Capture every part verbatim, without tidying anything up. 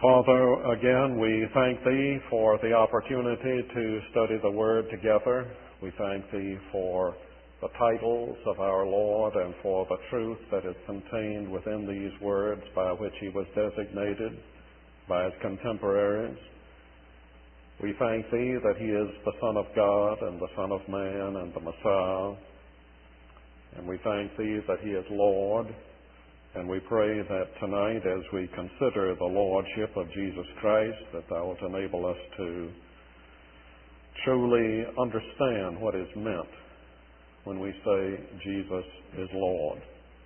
Father, again, we thank Thee for the opportunity to study the Word together. We thank Thee for the titles of our Lord and for the truth that is contained within these words by which He was designated by His contemporaries. We thank Thee that He is the Son of God and the Son of Man and the Messiah. And we thank Thee that He is Lord. And we pray that tonight, as we consider the Lordship of Jesus Christ, that Thou wilt enable us to truly understand what is meant when we say Jesus is Lord.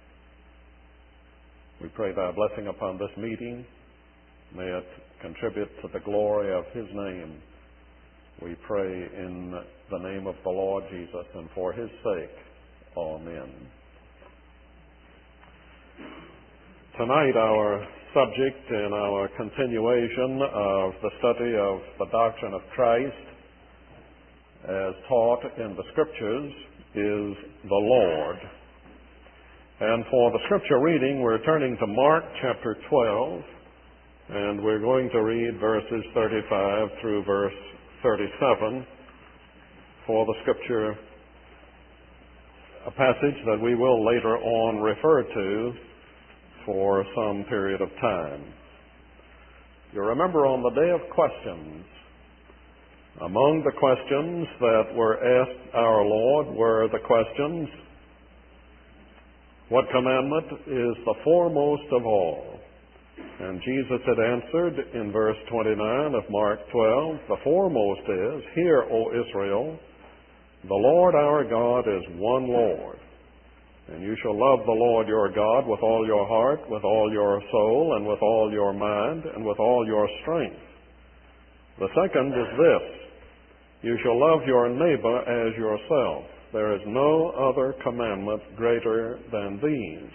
We pray Thy blessing upon this meeting. May it contribute to the glory of His name. We pray in the name of the Lord Jesus and for His sake. Amen. Tonight, our subject in our continuation of the study of the doctrine of Christ, as taught in the Scriptures, is the Lord. And for the Scripture reading, we're turning to Mark chapter twelve, and we're going to read verses thirty-five through verse thirty-seven for the Scripture, a passage that we will later on refer to for some period of time. You remember on the day of questions, among the questions that were asked our Lord were the questions, what commandment is the foremost of all? And Jesus had answered in verse twenty-nine of Mark twelve, the foremost is, Hear, O Israel, the Lord our God is one Lord. And you shall love the Lord your God with all your heart, with all your soul, and with all your mind, and with all your strength. The second is this, you shall love your neighbor as yourself. There is no other commandment greater than these.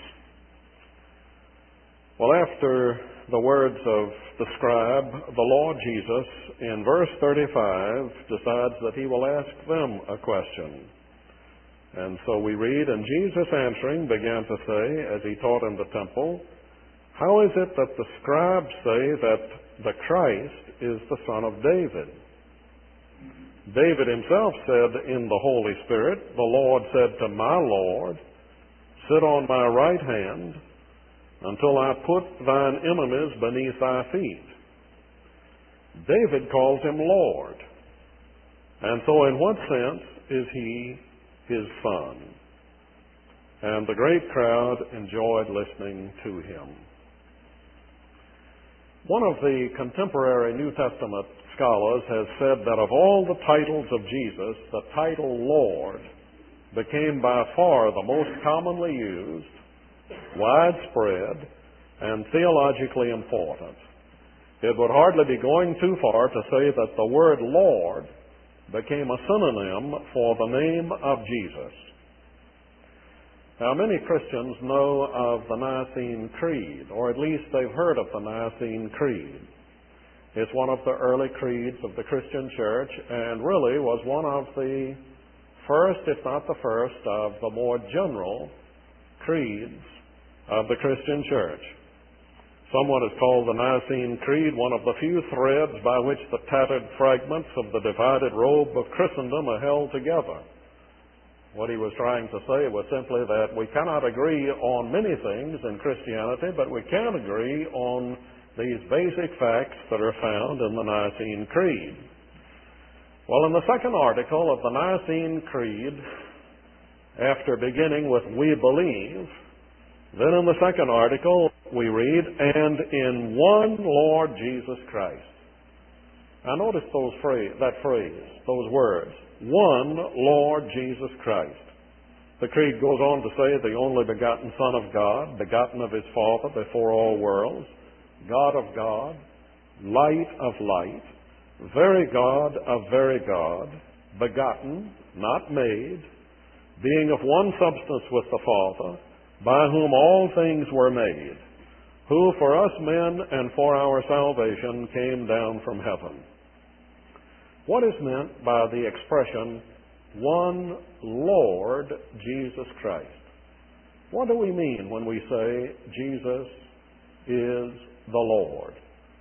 Well, after the words of the scribe, the Lord Jesus, in verse thirty-five, decides that He will ask them a question. And so we read, and Jesus answering began to say, as He taught in the temple, how is it that the scribes say that the Christ is the son of David? David himself said in the Holy Spirit, the Lord said to my Lord, sit on my right hand until I put thine enemies beneath thy feet. David calls Him Lord. And so in what sense is He His Son? And the great crowd enjoyed listening to Him. One of the contemporary New Testament scholars has said that of all the titles of Jesus, the title Lord became by far the most commonly used, widespread, and theologically important. It would hardly be going too far to say that the word Lord became a synonym for the name of Jesus. Now, many Christians know of the Nicene Creed, or at least they've heard of the Nicene Creed. It's one of the early creeds of the Christian church, and really was one of the first, if not the first, of the more general creeds of the Christian church. Someone has called the Nicene Creed one of the few threads by which the tattered fragments of the divided robe of Christendom are held together. What he was trying to say was simply that we cannot agree on many things in Christianity, but we can agree on these basic facts that are found in the Nicene Creed. Well, in the second article of the Nicene Creed, after beginning with we believe, then in the second article we read, and in one Lord Jesus Christ. Now notice those phrase, that phrase, those words, one Lord Jesus Christ. The Creed goes on to say the only begotten Son of God, begotten of His Father before all worlds, God of God, light of light, very God of very God, begotten, not made, being of one substance with the Father, by whom all things were made, who for us men and for our salvation came down from heaven. What is meant by the expression, one Lord Jesus Christ? What do we mean when we say Jesus is the Lord?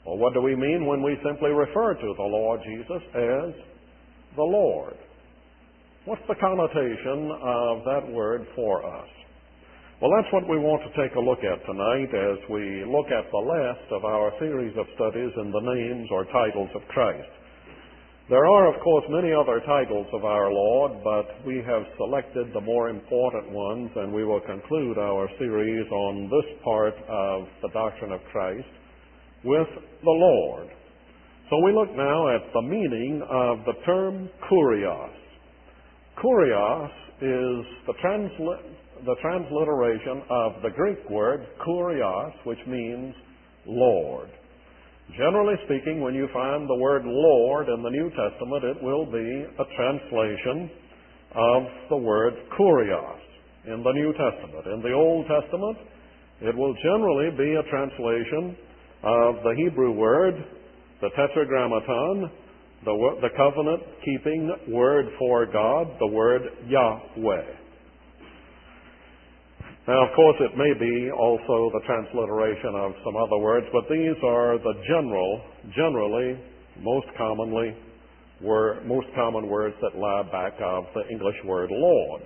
Well, what do we mean when we simply refer to the Lord Jesus as the Lord? What's the connotation of that word for us? Well, that's what we want to take a look at tonight as we look at the last of our series of studies in the names or titles of Christ. There are, of course, many other titles of our Lord, but we have selected the more important ones, and we will conclude our series on this part of the doctrine of Christ with the Lord. So we look now at the meaning of the term kurios. Kurios is the, transli- the transliteration of the Greek word kurios, which means Lord. Generally speaking, when you find the word Lord in the New Testament, it will be a translation of the word kurios in the New Testament. In the Old Testament, it will generally be a translation of the Hebrew word, the tetragrammaton, the, the covenant-keeping word for God, the word Yahweh. Now, of course, it may be also the transliteration of some other words, but these are the general, generally, most commonly, word, most common words that lie back of the English word Lord.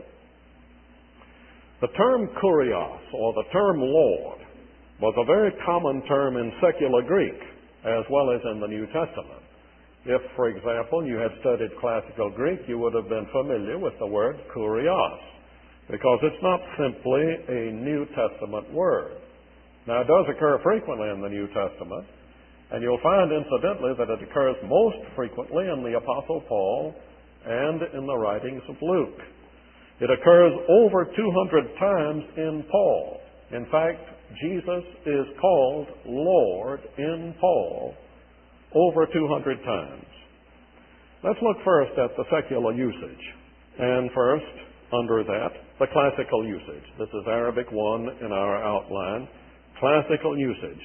The term kurios, or the term Lord, was a very common term in secular Greek, as well as in the New Testament. If, for example, you had studied classical Greek, you would have been familiar with the word kurios, because it's not simply a New Testament word. Now, it does occur frequently in the New Testament, and you'll find, incidentally, that it occurs most frequently in the Apostle Paul and in the writings of Luke. It occurs over two hundred times in Paul. In fact, Jesus is called Lord in Paul over two hundred times. Let's look first at the secular usage. And first, under that, the classical usage. This is Arabic one in our outline. Classical usage.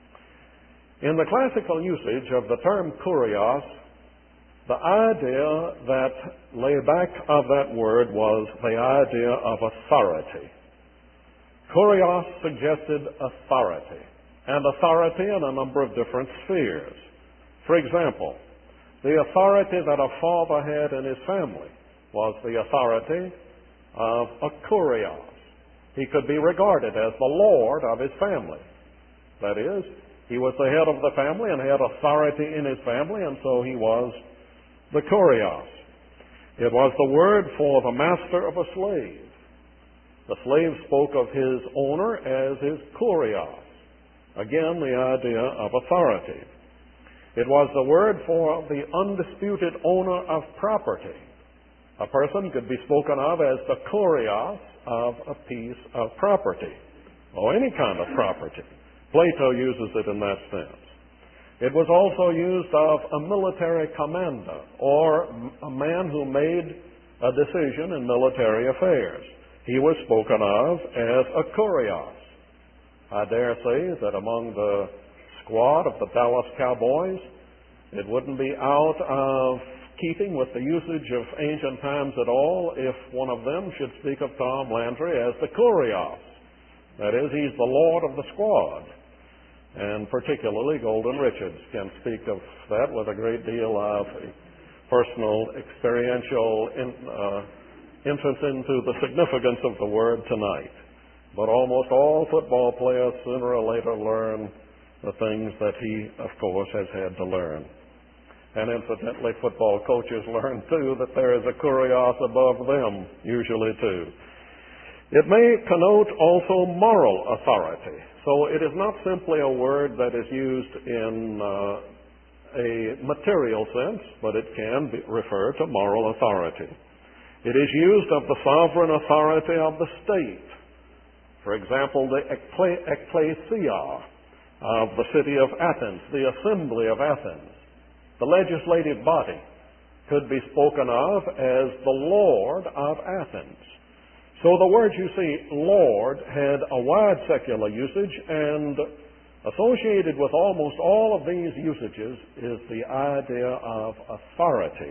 In the classical usage of the term kurios, the idea that lay back of that word was the idea of authority. Kurios suggested authority, and authority in a number of different spheres. For example, the authority that a father had in his family was the authority of a kurios. He could be regarded as the lord of his family. That is, he was the head of the family and had authority in his family, and so he was the kurios. It was the word for the master of a slave. The slave spoke of his owner as his kurios. Again, the idea of authority. It was the word for the undisputed owner of property. A person could be spoken of as the kurios of a piece of property, or any kind of property. Plato uses it in that sense. It was also used of a military commander, or a man who made a decision in military affairs. He was spoken of as a kurios. I dare say that among the squad of the Dallas Cowboys, it wouldn't be out of keeping with the usage of ancient times at all if one of them should speak of Tom Landry as the kurios. That is, he's the lord of the squad. And particularly Golden Richards can speak of that with a great deal of personal, experiential in, uh, entrance into the significance of the word tonight. But almost all football players sooner or later learn the things that he, of course, has had to learn. And incidentally, football coaches learn, too, that there is a kurios above them, usually, too. It may connote also moral authority. So it is not simply a word that is used in uh, a material sense, but it can be, refer to moral authority. It is used of the sovereign authority of the state. For example, the ecclesia of the city of Athens, the assembly of Athens, the legislative body, could be spoken of as the Lord of Athens. So the word, you see, Lord, had a wide secular usage, and associated with almost all of these usages is the idea of authority.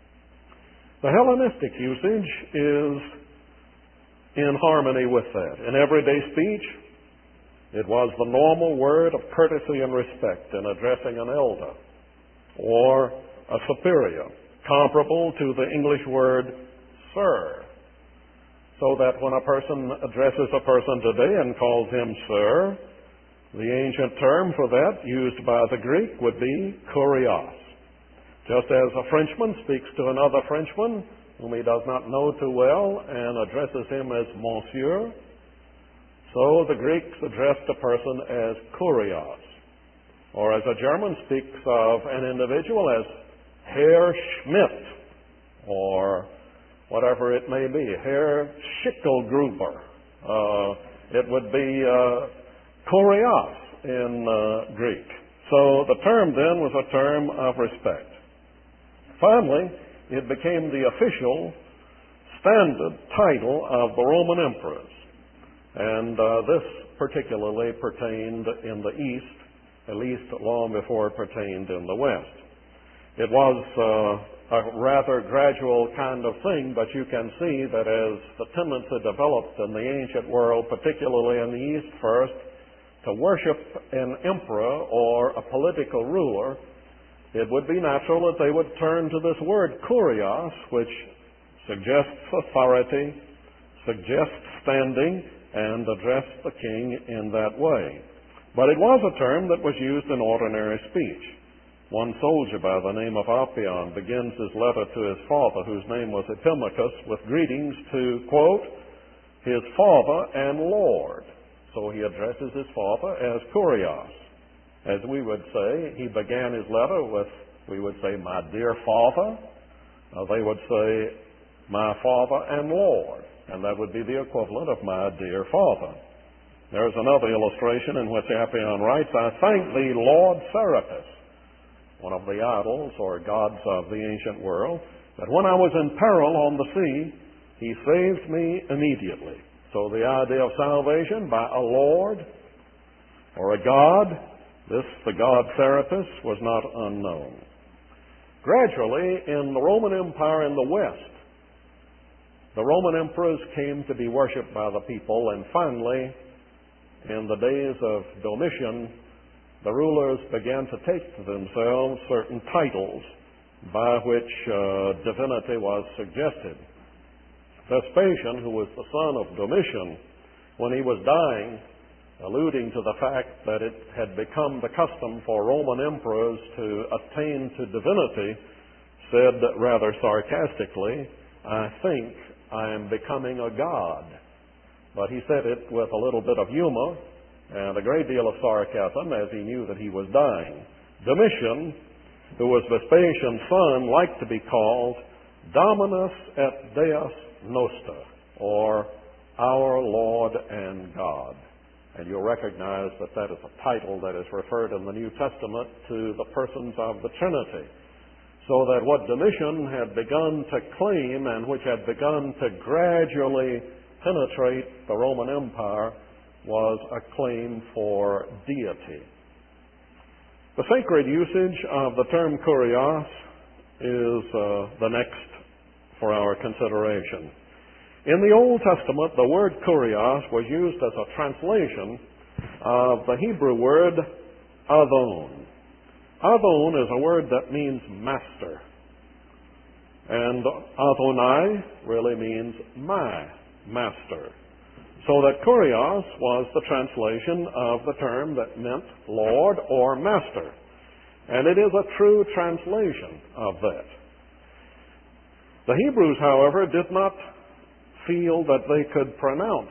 The Hellenistic usage is in harmony with that. In everyday speech, It was the normal word of courtesy and respect in addressing an elder or a superior, comparable to the English word sir. So that when a person addresses a person today and calls him sir, the ancient term for that used by the Greek would be kurios. Just as a Frenchman speaks to another Frenchman whom he does not know too well and addresses him as monsieur, so the Greeks addressed a person as kurios. Or as a German speaks of an individual as Herr Schmidt, or whatever it may be, Herr Schickelgruber. Uh, it would be uh, kurios in uh, Greek. So the term then was a term of respect. Finally, it became the official standard title of the Roman emperors. And uh, this particularly pertained in the East, at least long before it pertained in the West. It was uh, a rather gradual kind of thing, but you can see that as the tendency developed in the ancient world, particularly in the East first, to worship an emperor or a political ruler, it would be natural that they would turn to this word kurios, which suggests authority, suggests standing, and address the king in that way. But it was a term that was used in ordinary speech. One soldier by the name of Oppion begins his letter to his father, whose name was Epimachus, with greetings to, quote, his father and lord. So he addresses his father as kurios. As we would say, he began his letter with, we would say, my dear father. Uh, they would say, my father and lord. And that would be the equivalent of my dear father. There's another illustration in which Appian writes, I thank thee, Lord Serapis, one of the idols or gods of the ancient world, that when I was in peril on the sea, he saved me immediately. So the idea of salvation by a Lord or a God, this, the god Serapis, was not unknown. Gradually, in the Roman Empire in the West, the Roman emperors came to be worshipped by the people, and finally, in the days of Domitian, the rulers began to take to themselves certain titles by which uh, divinity was suggested. Vespasian, who was the son of Domitian, when he was dying, alluding to the fact that it had become the custom for Roman emperors to attain to divinity, said rather sarcastically, I think I am becoming a god. But he said it with a little bit of humor and a great deal of sarcasm, as he knew that he was dying. Domitian, who was Vespasian's son, liked to be called Dominus et Deus Noster, or our Lord and God. And you'll recognize that that is a title that is referred in the New Testament to the persons of the Trinity. So that what Domitian had begun to claim and which had begun to gradually penetrate the Roman Empire was a claim for deity. The sacred usage of the term kurios is uh, the next for our consideration. In the Old Testament, the word kurios was used as a translation of the Hebrew word adon. Adon is a word that means master. And Adonai really means my master. So that kurios was the translation of the term that meant Lord or master. And it is a true translation of that. The Hebrews, however, did not feel that they could pronounce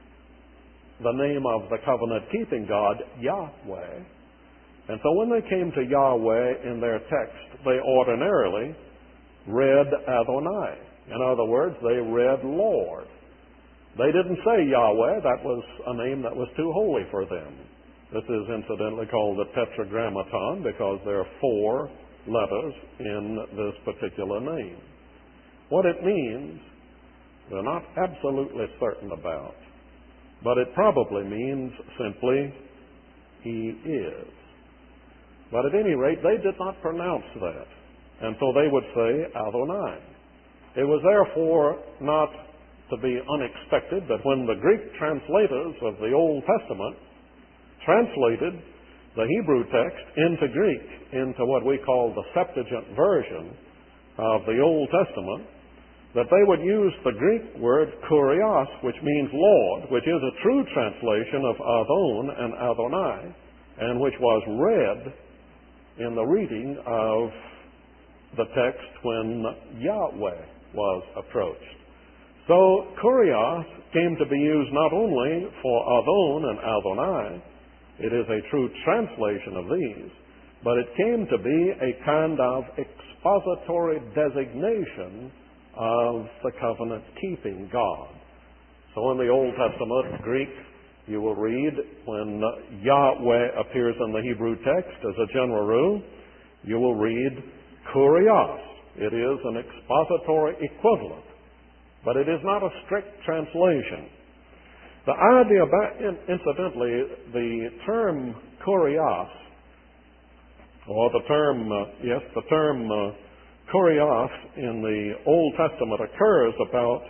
the name of the covenant-keeping God, Yahweh. And so when they came to Yahweh in their text, they ordinarily read Adonai. In other words, they read Lord. They didn't say Yahweh. That was a name that was too holy for them. This is incidentally called the Tetragrammaton because there are four letters in this particular name. What it means, we're not absolutely certain about, but it probably means simply, He is. But at any rate, they did not pronounce that. And so they would say Adonai. It was therefore not to be unexpected that when the Greek translators of the Old Testament translated the Hebrew text into Greek, into what we call the Septuagint version of the Old Testament, that they would use the Greek word kurios, which means Lord, which is a true translation of Adon and Adonai, and which was read in the reading of the text when Yahweh was approached. So kurios came to be used not only for Adon and Adonai, it is a true translation of these, but it came to be a kind of expository designation of the covenant-keeping God. So in the Old Testament, Greek, you will read when Yahweh appears in the Hebrew text as a general rule, you will read kurios. It is an expository equivalent, but it is not a strict translation. The idea, incidentally, the term kurios, or the term, uh, yes, the term uh, kurios in the Old Testament occurs about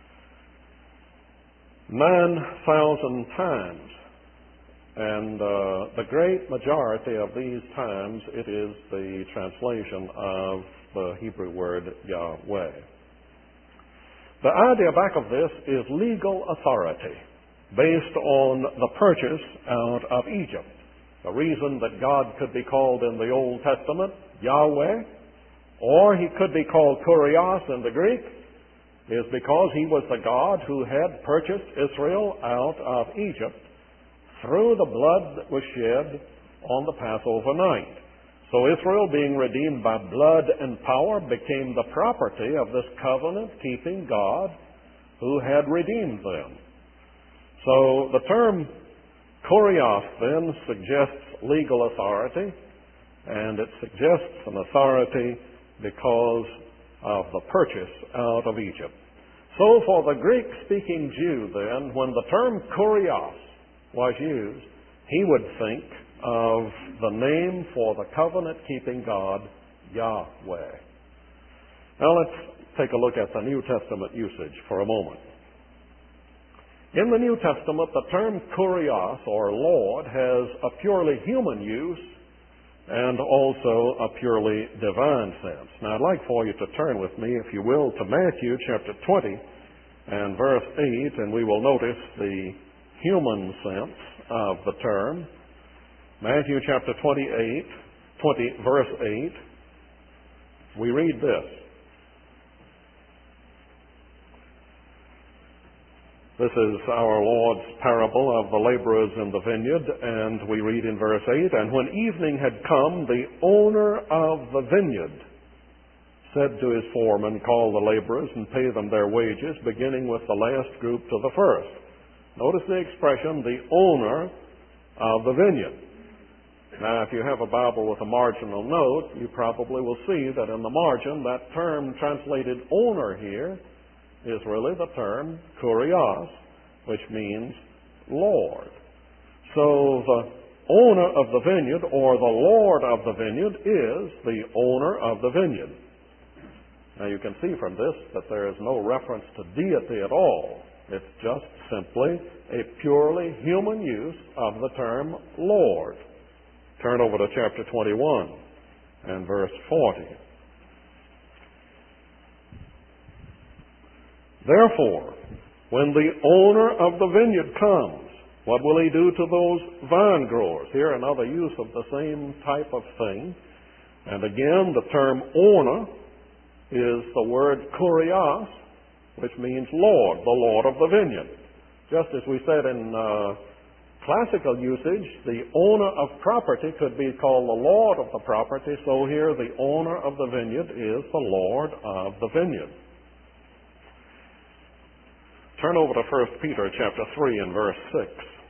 nine thousand times. And uh, the great majority of these times, it is the translation of the Hebrew word Yahweh. The idea back of this is legal authority based on the purchase out of Egypt. The reason that God could be called in the Old Testament Yahweh, or he could be called kurios in the Greek, is because he was the God who had purchased Israel out of Egypt through the blood that was shed on the Passover night. So Israel, being redeemed by blood and power, became the property of this covenant-keeping God who had redeemed them. So the term kurios then suggests legal authority, and it suggests an authority because of the purchase out of Egypt. So for the Greek-speaking Jew then, when the term kurios was used, he would think of the name for the covenant-keeping God, Yahweh. Now let's take a look at the New Testament usage for a moment. In the New Testament, the term kurios, or Lord, has a purely human use and also a purely divine sense. Now I'd like for you to turn with me, if you will, to Matthew chapter twenty and verse eight, and we will notice the human sense of the term. Matthew chapter twenty-eight, twenty, verse eight, we read this. This is our Lord's parable of the laborers in the vineyard, and we read in verse eight, "And when evening had come, the owner of the vineyard said to his foreman, 'Call the laborers and pay them their wages, beginning with the last group to the first.'" Notice the expression, the owner of the vineyard. Now, if you have a Bible with a marginal note, you probably will see that in the margin, that term translated owner here is really the term kurios, which means Lord. So the owner of the vineyard, or the Lord of the vineyard, is the owner of the vineyard. Now you can see from this that there is no reference to deity at all. It's just simply a purely human use of the term Lord. Turn over to chapter twenty-one and verse forty. "Therefore, when the owner of the vineyard comes, what will he do to those vine growers?" Here another use of the same type of thing. And again, the term owner is the word kurios, which means Lord, the Lord of the vineyard. Just as we said in uh, classical usage, the owner of property could be called the Lord of the property, so here the owner of the vineyard is the Lord of the vineyard. Turn over to First Peter chapter three and verse six.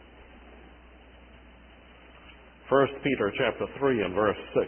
First Peter chapter three and verse six.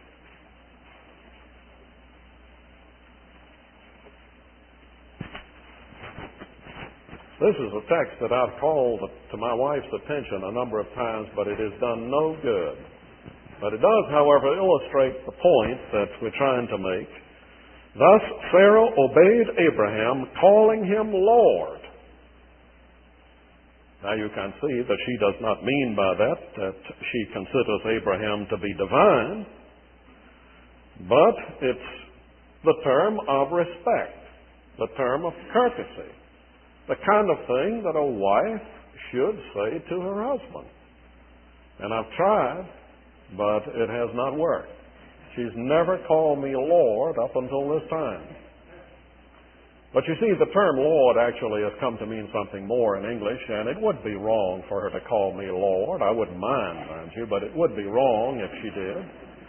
This is a text that I've called to my wife's attention a number of times, but it has done no good. But it does, however, illustrate the point that we're trying to make. "Thus Sarah obeyed Abraham, calling him Lord. Now you can see that she does not mean by that that she considers Abraham to be divine, but it's the term of respect, the term of courtesy, the kind of thing that a wife should say to her husband. And I've tried, but it has not worked. She's never called me Lord up until this time. But you see, the term Lord actually has come to mean something more in English, and it would be wrong for her to call me Lord. I wouldn't mind, mind you, but it would be wrong if she did,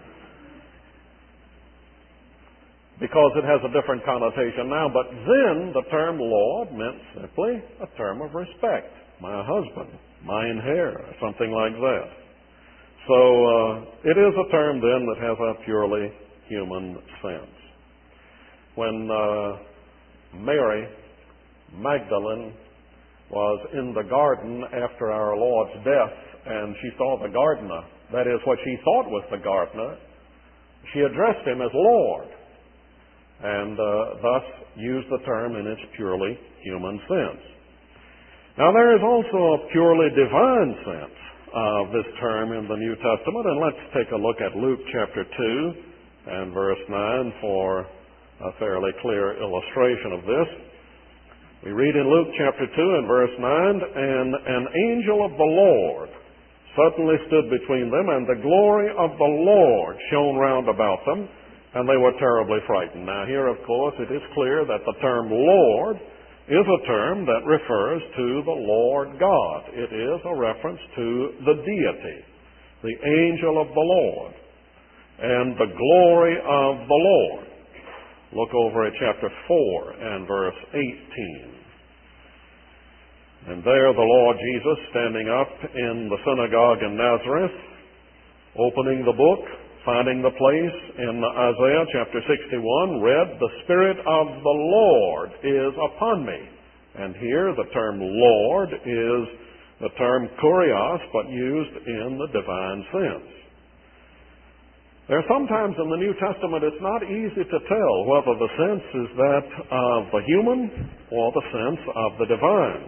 because it has a different connotation now. But then the term Lord meant simply a term of respect. My husband, mine Herr, something like that. So uh, it is a term then that has a purely human sense. When uh, Mary Magdalene was in the garden after our Lord's death, and she saw the gardener, that is, what she thought was the gardener, she addressed him as Lord, and uh, thus used the term in its purely human sense. Now there is also a purely divine sense of this term in the New Testament, and let's take a look at Luke chapter two and verse nine for a fairly clear illustration of this. We read in Luke chapter two and verse nine, "And an angel of the Lord suddenly stood between them, and the glory of the Lord shone round about them, and they were terribly frightened." Now here, of course, it is clear that the term Lord is a term that refers to the Lord God. It is a reference to the deity, the angel of the Lord, and the glory of the Lord. Look over at chapter four and verse eighteen. "And there the Lord Jesus, standing up in the synagogue in Nazareth, opening the book, finding the place in Isaiah chapter sixty-one, read, 'The Spirit of the Lord is upon me.'" And here the term Lord is the term kurios, but used in the divine sense. There are sometimes in the New Testament it's not easy to tell whether the sense is that of the human or the sense of the divine.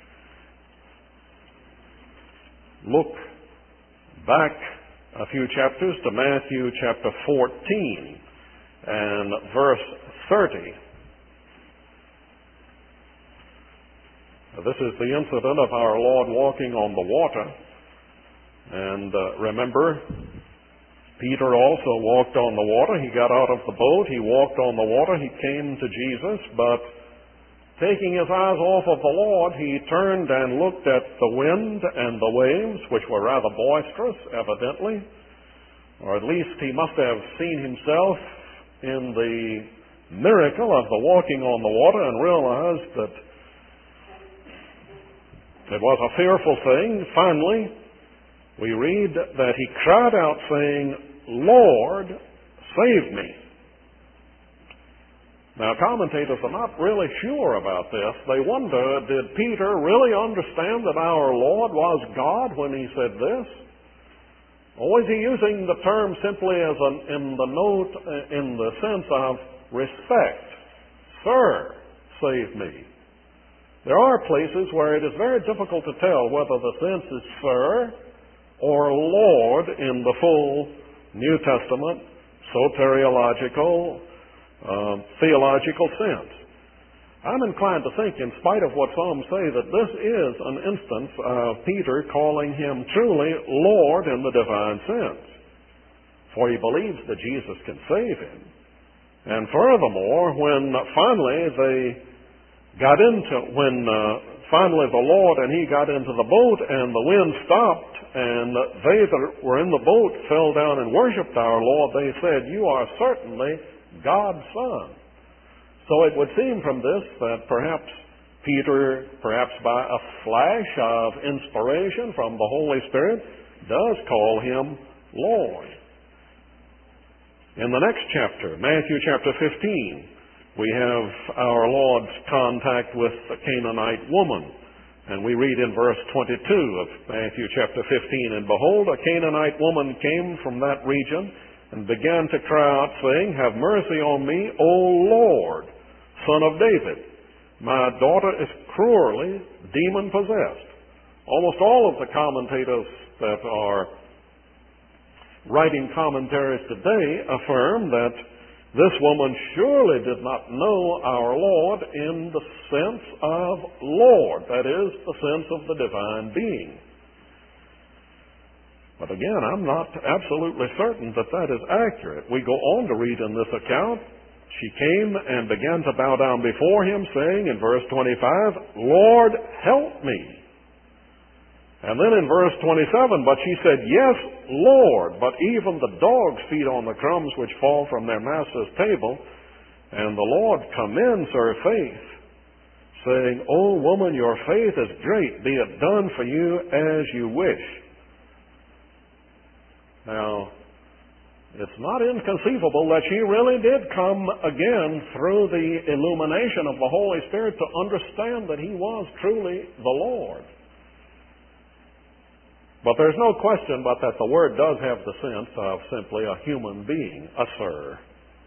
Look back a few chapters to Matthew chapter fourteen and verse thirty. This is the incident of our Lord walking on the water. And uh, remember, Peter also walked on the water. He got out of the boat. He walked on the water. He came to Jesus, but taking his eyes off of the Lord, he turned and looked at the wind and the waves, which were rather boisterous, evidently. Or at least he must have seen himself in the miracle of the walking on the water and realized that it was a fearful thing. Finally, we read that he cried out saying, "Lord, save me." Now, commentators are not really sure about this. They wonder, did Peter really understand that our Lord was God when he said this? Or is he using the term simply as an, in the note, in the sense of respect? "Sir, save me." There are places where it is very difficult to tell whether the sense is "Sir" or "Lord" in the full New Testament soteriological, uh, theological sense. I'm inclined to think, in spite of what some say, that this is an instance of Peter calling him truly Lord in the divine sense. For he believes that Jesus can save him. And furthermore, when finally they got into, when uh, finally the Lord and he got into the boat and the wind stopped and they that were in the boat fell down and worshiped our Lord, they said, "You are certainly God's Son." So it would seem from this that perhaps Peter, perhaps by a flash of inspiration from the Holy Spirit, does call him Lord. In the next chapter, Matthew chapter fifteen, we have our Lord's contact with the Canaanite woman. And we read in verse twenty-two of Matthew chapter fifteen, "And behold, a Canaanite woman came from that region and began to cry out, saying, 'Have mercy on me, O Lord, Son of David. My daughter is cruelly demon-possessed.' Almost all of the commentators that are writing commentaries today affirm that this woman surely did not know our Lord in the sense of Lord, that is, the sense of the divine being. But again, I'm not absolutely certain that that is accurate. We go on to read in this account, she came and began to bow down before him, saying in verse twenty-five, Lord, help me. And then in verse twenty-seven, but she said, Yes, Lord, but even the dogs feed on the crumbs which fall from their master's table. And the Lord commends her faith, saying, O woman, your faith is great. Be it done for you as you wish. Now, it's not inconceivable that she really did come again through the illumination of the Holy Spirit to understand that he was truly the Lord. But there's no question but that the word does have the sense of simply a human being, a sir.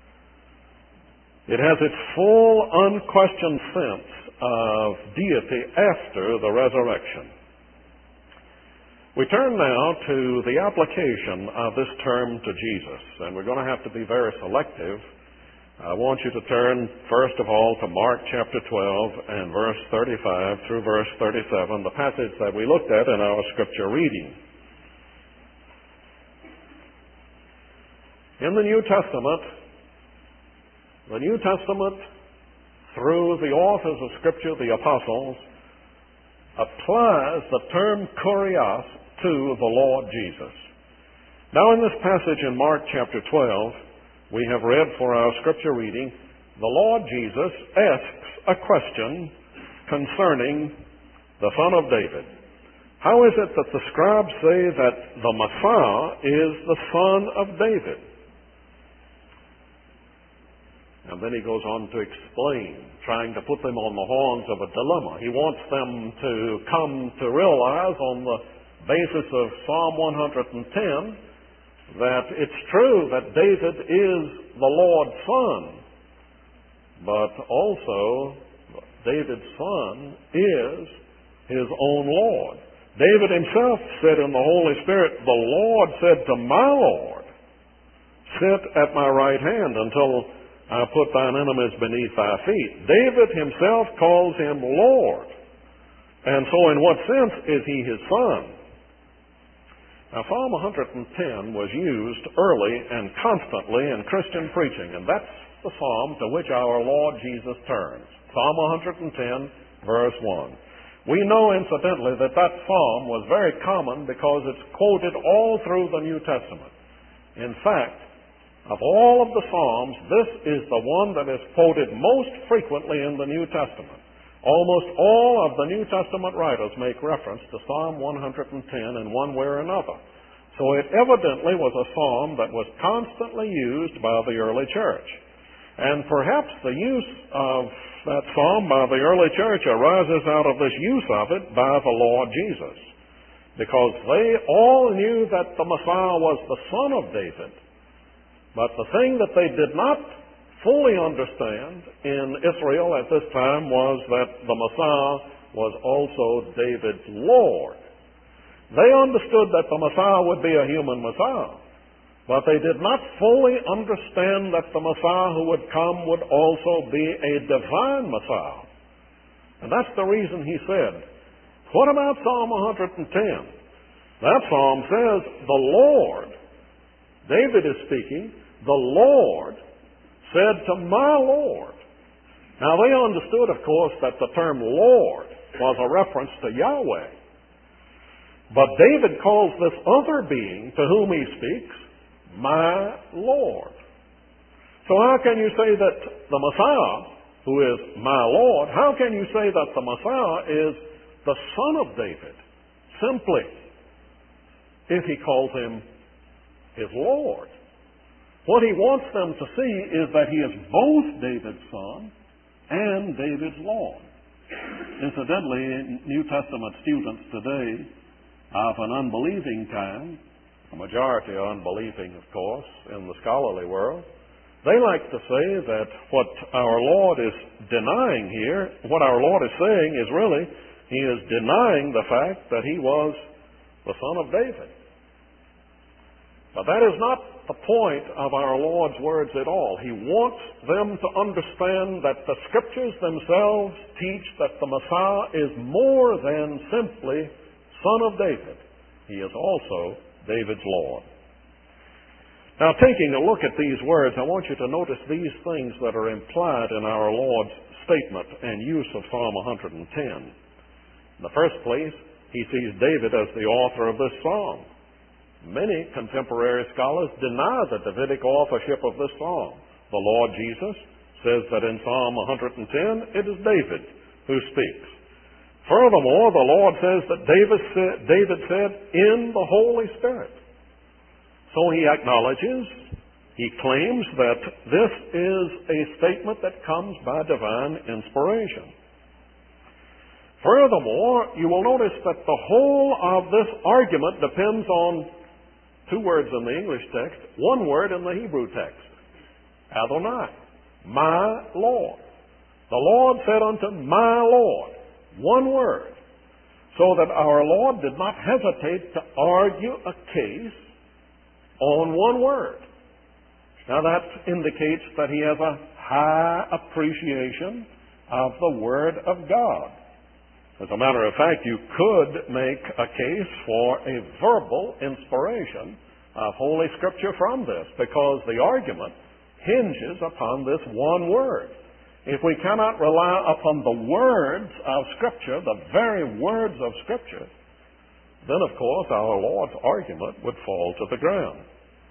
It has its full, unquestioned sense of deity after the resurrection. We turn now to the application of this term to Jesus, and we're going to have to be very selective. I want you to turn, first of all, to Mark chapter twelve and verse thirty-five through verse thirty-seven, the passage that we looked at in our scripture reading. In the New Testament, the New Testament, through the authors of Scripture, the apostles, applies the term kurios to the Lord Jesus. Now in this passage in Mark chapter twelve, we have read for our scripture reading, the Lord Jesus asks a question concerning the Son of David. How is it that the scribes say that the Messiah is the Son of David? And then he goes on to explain, trying to put them on the horns of a dilemma. He wants them to come to realize on the basis of Psalm one hundred ten that it's true that David is the Lord's son, but also David's son is his own Lord. David himself said in the Holy Spirit, the Lord said to my Lord, sit at my right hand until I put thine enemies beneath thy feet. David himself calls him Lord. And so in what sense is he his son? Now, Psalm one hundred ten was used early and constantly in Christian preaching, and that's the psalm to which our Lord Jesus turns. Psalm one hundred ten, verse one. We know, incidentally, that that psalm was very common because it's quoted all through the New Testament. In fact, of all of the psalms, this is the one that is quoted most frequently in the New Testament. Almost all of the New Testament writers make reference to Psalm one hundred ten in one way or another. So it evidently was a psalm that was constantly used by the early church. And perhaps the use of that psalm by the early church arises out of this use of it by the Lord Jesus. Because they all knew that the Messiah was the Son of David. But the thing that they did not fully understand in Israel at this time was that the Messiah was also David's Lord. They understood that the Messiah would be a human Messiah, but they did not fully understand that the Messiah who would come would also be a divine Messiah. And that's the reason he said, what about Psalm one hundred ten? That psalm says, the Lord, David is speaking, the Lord said to my Lord. Now they understood, of course, that the term Lord was a reference to Yahweh. But David calls this other being to whom he speaks, my Lord. So how can you say that the Messiah, who is my Lord, how can you say that the Messiah is the Son of David? Simply, if he calls him his Lord. What he wants them to see is that he is both David's son and David's Lord. Incidentally, New Testament students today of an unbelieving kind, a majority are unbelieving, of course, in the scholarly world, they like to say that what our Lord is denying here, what our Lord is saying is really He is denying the fact that he was the son of David. But that is not the point of our Lord's words at all. He wants them to understand that the Scriptures themselves teach that the Messiah is more than simply son of David. He is also David's Lord. Now, taking a look at these words, I want you to notice these things that are implied in our Lord's statement and use of Psalm one hundred ten. In the first place, he sees David as the author of this song. Many contemporary scholars deny the Davidic authorship of this song. The Lord Jesus says that in Psalm one hundred ten, it is David who speaks. Furthermore, the Lord says that David said, David said, in the Holy Spirit. So he acknowledges, he claims that this is a statement that comes by divine inspiration. Furthermore, you will notice that the whole of this argument depends on two words in the English text, one word in the Hebrew text. Adonai, my Lord. The Lord said unto my Lord, one word. So that our Lord did not hesitate to argue a case on one word. Now that indicates that he has a high appreciation of the Word of God. As a matter of fact, you could make a case for a verbal inspiration of Holy Scripture from this, because the argument hinges upon this one word. If we cannot rely upon the words of Scripture, the very words of Scripture, then of course our Lord's argument would fall to the ground.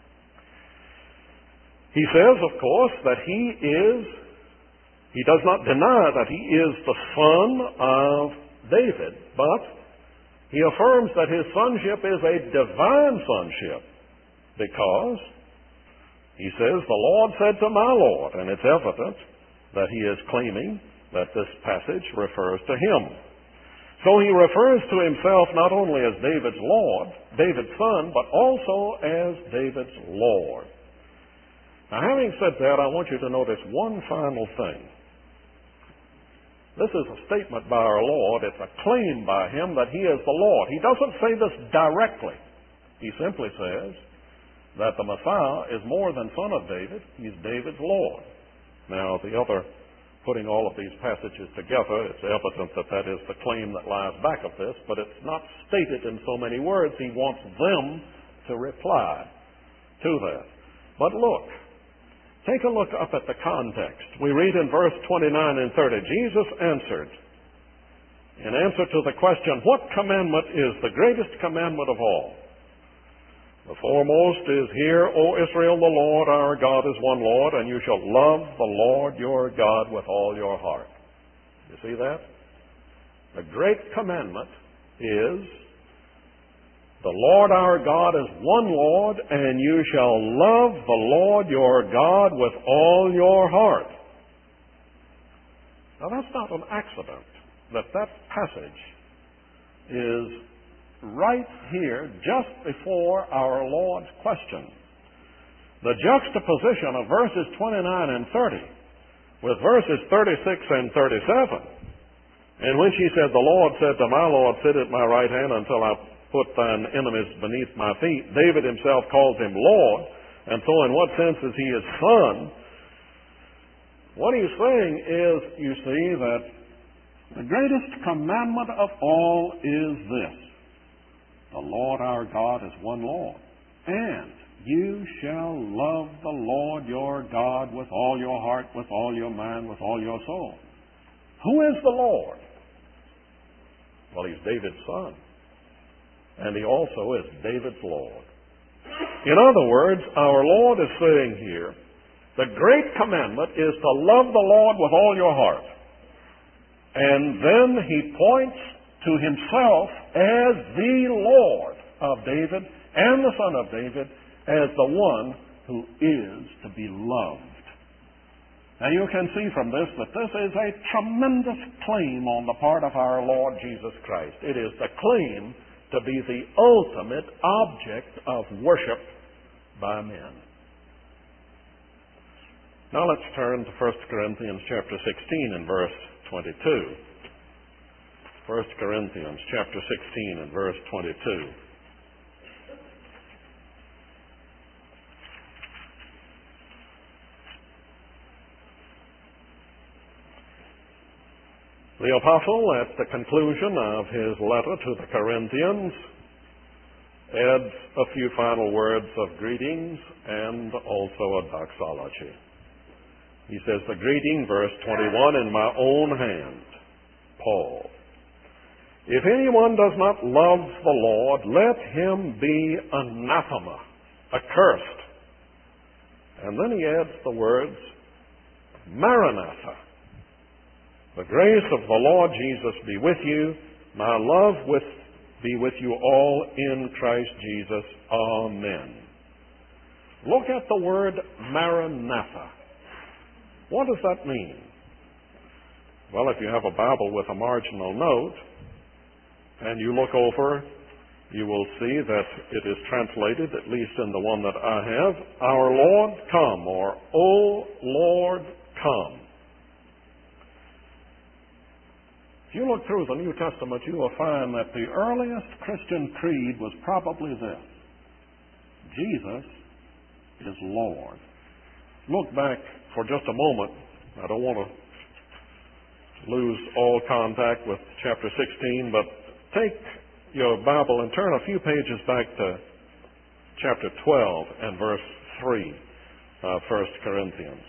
He says, of course, that he is, he does not deny that he is the son of David, but he affirms that his sonship is a divine sonship, because he says, the Lord said to my Lord, and it's evident that he is claiming that this passage refers to him. So he refers to himself not only as David's Lord, David's son, but also as David's Lord. Now, having said that, I want you to notice one final thing. This is a statement by our Lord. It's a claim by him that he is the Lord. He doesn't say this directly. He simply says that the Messiah is more than son of David. He's David's Lord. Now, the other, putting all of these passages together, it's evident that that is the claim that lies back of this, but it's not stated in so many words. He wants them to reply to that. But look, take a look up at the context. We read in verse twenty-nine and thirty, Jesus answered, in answer to the question, what commandment is the greatest commandment of all? The foremost is, hear, O Israel, the Lord our God is one Lord, and you shall love the Lord your God with all your heart. You see that? The great commandment is, the Lord our God is one Lord, and you shall love the Lord your God with all your heart. Now that's not an accident that that passage is right here just before our Lord's question. The juxtaposition of verses twenty-nine and thirty with verses thirty-six and thirty-seven, in which he said, the Lord said to my Lord, sit at my right hand until I put thine enemies beneath my feet. David himself calls him Lord, and so in what sense is he his son? What he's saying is, you see, that the greatest commandment of all is this: the Lord our God is one Lord, and you shall love the Lord your God with all your heart, with all your mind, with all your soul. Who is the Lord? Well, he's David's son. And he also is David's Lord. In other words, our Lord is saying here, the great commandment is to love the Lord with all your heart. And then he points to himself as the Lord of David and the Son of David, as the one who is to be loved. Now you can see from this that this is a tremendous claim on the part of our Lord Jesus Christ. It is the claim to be the ultimate object of worship by men. Now let's turn to First Corinthians chapter sixteen and verse twenty-two. First Corinthians chapter sixteen and verse twenty-two. The apostle, at the conclusion of his letter to the Corinthians, adds a few final words of greetings and also a doxology. He says, the greeting, verse twenty-one, in my own hand, Paul. If anyone does not love the Lord, let him be anathema, accursed. And then he adds the words, Maranatha. The grace of the Lord Jesus be with you. My love with, be with you all in Christ Jesus. Amen. Look at the word Maranatha. What does that mean? Well, if you have a Bible with a marginal note, and you look over, you will see that it is translated, at least in the one that I have, Our Lord come, or O Lord come. If you look through the New Testament, you will find that the earliest Christian creed was probably this: Jesus is Lord. Look back for just a moment. I don't want to lose all contact with chapter sixteen, but take your Bible and turn a few pages back to chapter twelve and verse three of First Corinthians.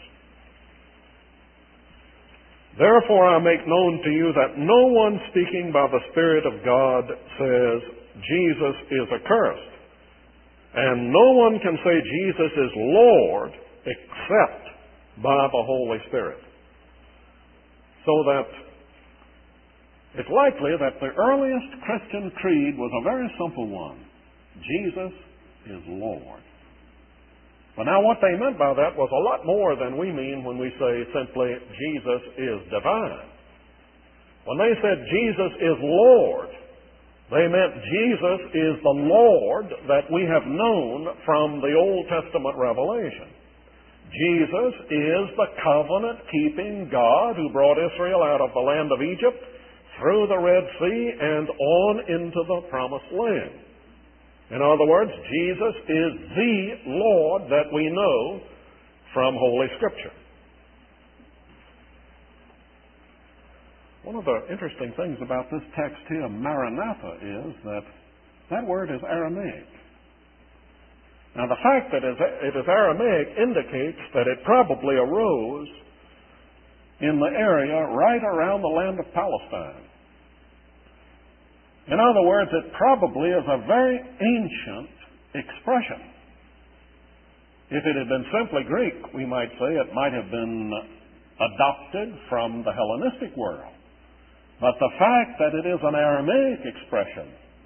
Therefore I make known to you that no one speaking by the Spirit of God says Jesus is accursed. And no one can say Jesus is Lord except by the Holy Spirit. So that it's likely that the earliest Christian creed was a very simple one. Jesus is Lord. But now what they meant by that was a lot more than we mean when we say simply Jesus is divine. When they said Jesus is Lord, they meant Jesus is the Lord that we have known from the Old Testament revelation. Jesus is the covenant-keeping God who brought Israel out of the land of Egypt, through the Red Sea, and on into the Promised Land. In other words, Jesus is the Lord that we know from Holy Scripture. One of the interesting things about this text here, Maranatha, is that that word is Aramaic. Now, the fact that it is Aramaic indicates that it probably arose in the area right around the land of Palestine. In other words, it probably is a very ancient expression. If it had been simply Greek, we might say it might have been adopted from the Hellenistic world. But the fact that it is an Aramaic expression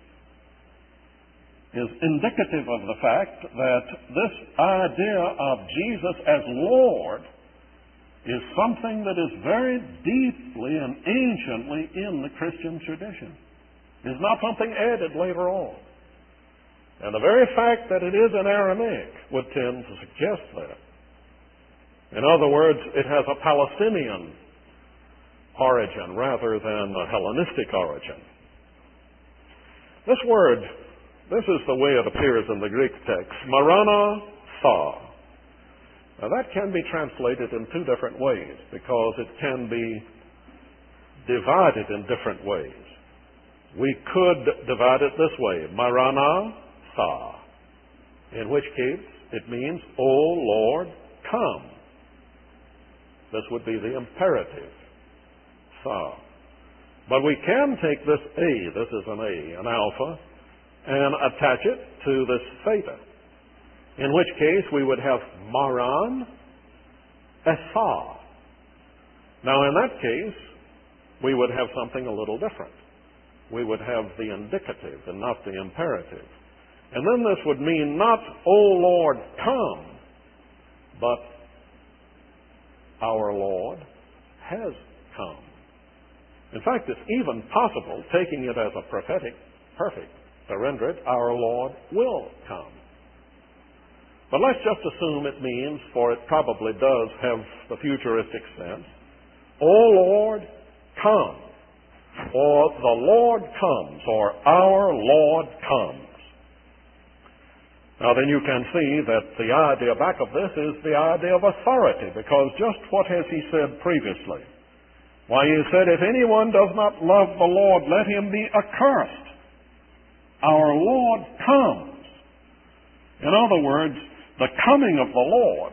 is indicative of the fact that this idea of Jesus as Lord is something that is very deeply and anciently in the Christian tradition. It's not something added later on. And the very fact that it is in Aramaic would tend to suggest that. In other words, it has a Palestinian origin rather than a Hellenistic origin. This word, this is the way it appears in the Greek text, Maranatha. Now that can be translated in two different ways because it can be divided in different ways. We could divide it this way, Maranatha, in which case it means, O Lord, come. This would be the imperative, Tha. But we can take this A, this is an A, an alpha, and attach it to this theta, in which case we would have Maran Atha. Now in that case, we would have something a little different. We would have the indicative and not the imperative. And then this would mean not, O Lord, come, but our Lord has come. In fact, it's even possible, taking it as a prophetic, perfect, to render it, our Lord will come. But let's just assume it means, for it probably does have the futuristic sense, O Lord, come. or the Lord comes, or our Lord comes. Now then you can see that the idea back of this is the idea of authority, because just what has he said previously? Why, he said, if anyone does not love the Lord, let him be accursed. Our Lord comes. In other words, the coming of the Lord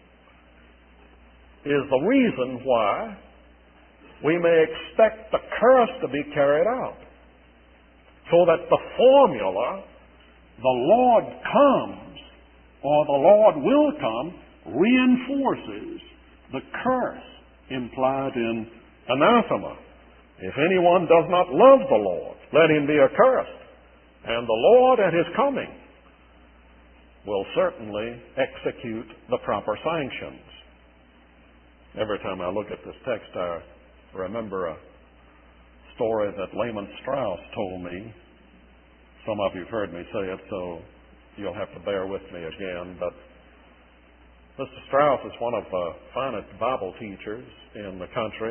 is the reason why we may expect the curse to be carried out. So that the formula, the Lord comes, or the Lord will come, reinforces the curse implied in anathema. If anyone does not love the Lord, let him be accursed. And the Lord at his coming will certainly execute the proper sanctions. Every time I look at this text, I remember a story that Lehman Strauss told me. Some of you have heard me say it, so you'll have to bear with me again. But Mister Strauss is one of the finest Bible teachers in the country,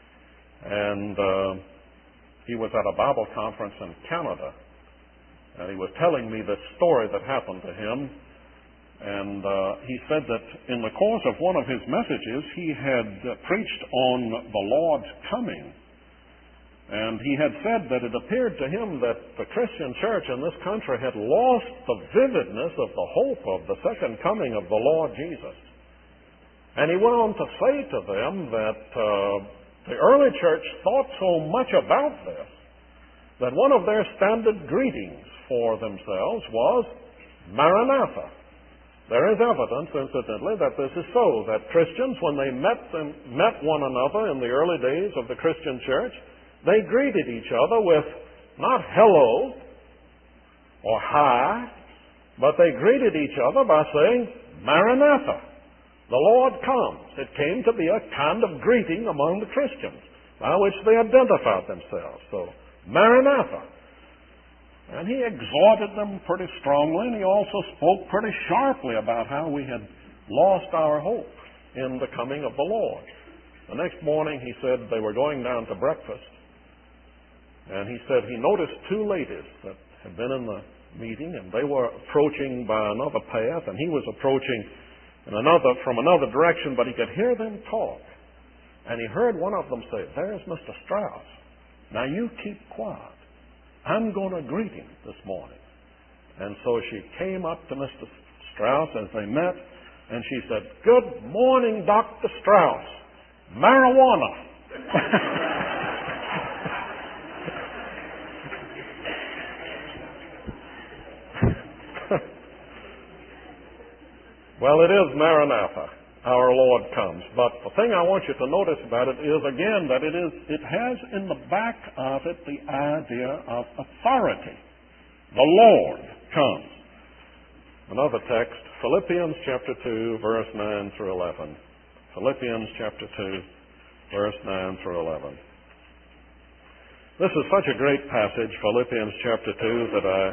and uh, he was at a Bible conference in Canada, and he was telling me this story that happened to him. And uh, he said that in the course of one of his messages, he had uh, preached on the Lord's coming. And he had said that it appeared to him that the Christian church in this country had lost the vividness of the hope of the second coming of the Lord Jesus. And he went on to say to them that uh, the early church thought so much about this that one of their standard greetings for themselves was Maranatha. There is evidence, incidentally, that this is so, that Christians, when they met them, met one another in the early days of the Christian church, they greeted each other with not hello or hi, but they greeted each other by saying, Maranatha, the Lord comes. It came to be a kind of greeting among the Christians by which they identified themselves. So, Maranatha. And he exhorted them pretty strongly, and he also spoke pretty sharply about how we had lost our hope in the coming of the Lord. The next morning, he said they were going down to breakfast, and he said he noticed two ladies that had been in the meeting, and they were approaching by another path, and he was approaching in another from another direction, but he could hear them talk. And he heard one of them say, "There's Mister Strauss. Now you keep quiet. I'm going to greet him this morning." And so she came up to Mister Strauss as they met, and she said, "Good morning, Doctor Strauss. Marijuana." Well, it is Maranatha. Our Lord comes. But the thing I want you to notice about it is, again, that it is it has in the back of it the idea of authority. The Lord comes. Another text, Philippians chapter two, verse nine through eleven. Philippians chapter two, verse nine through eleven. This is such a great passage, Philippians chapter two, that I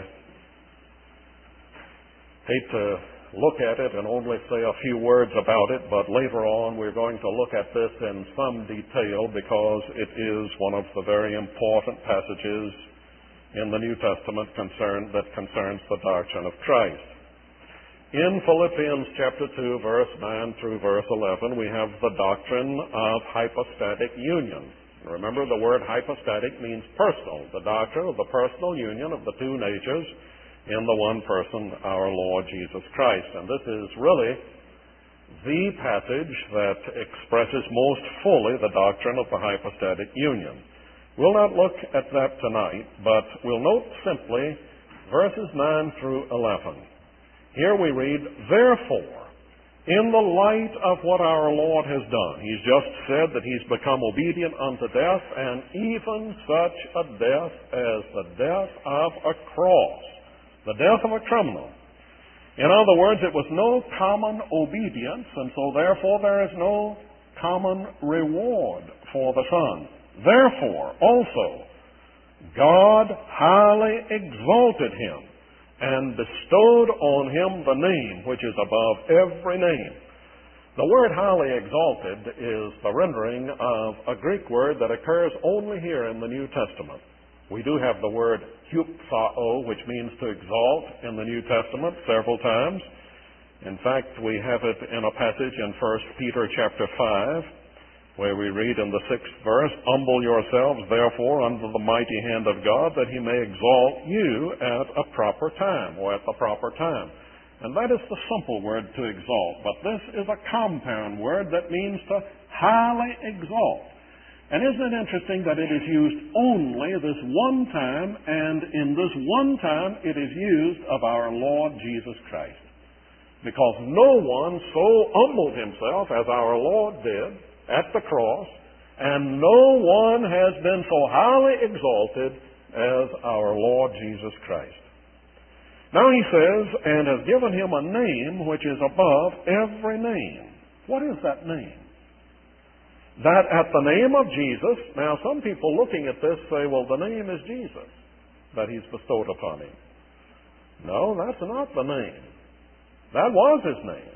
hate to look at it and only say a few words about it, but later on we're going to look at this in some detail because it is one of the very important passages in the New Testament concern, that concerns the doctrine of Christ. In Philippians chapter two, verse nine through verse eleven, we have the doctrine of hypostatic union. Remember, the word hypostatic means personal, the doctrine of the personal union of the two natures in the one person, our Lord Jesus Christ. And this is really the passage that expresses most fully the doctrine of the hypostatic union. We'll not look at that tonight, but we'll note simply verses nine through eleven. Here we read, "Therefore, in the light of what our Lord has done," he's just said that he's become obedient unto death, and even such a death as the death of a cross, the death of a criminal. In other words, it was no common obedience, and so therefore there is no common reward for the Son. Therefore, also, God highly exalted him and bestowed on him the name which is above every name, The word highly exalted is the rendering of a Greek word that occurs only here in the New Testament. We do have the word huphao, which means to exalt, in the New Testament several times. In fact, we have it in a passage in First Peter chapter five, where we read in the sixth verse, "Humble yourselves, therefore, under the mighty hand of God, that he may exalt you at a proper time," or at the proper time. And that is the simple word, to exalt. But this is a compound word that means to highly exalt. And isn't it interesting that it is used only this one time, and in this one time it is used of our Lord Jesus Christ? Because no one so humbled himself as our Lord did at the cross, and no one has been so highly exalted as our Lord Jesus Christ. Now he says, "and has given him a name which is above every name." What is that name? That at the name of Jesus, now some people looking at this say, well, the name is Jesus that he's bestowed upon him. No, that's not the name. That was his name.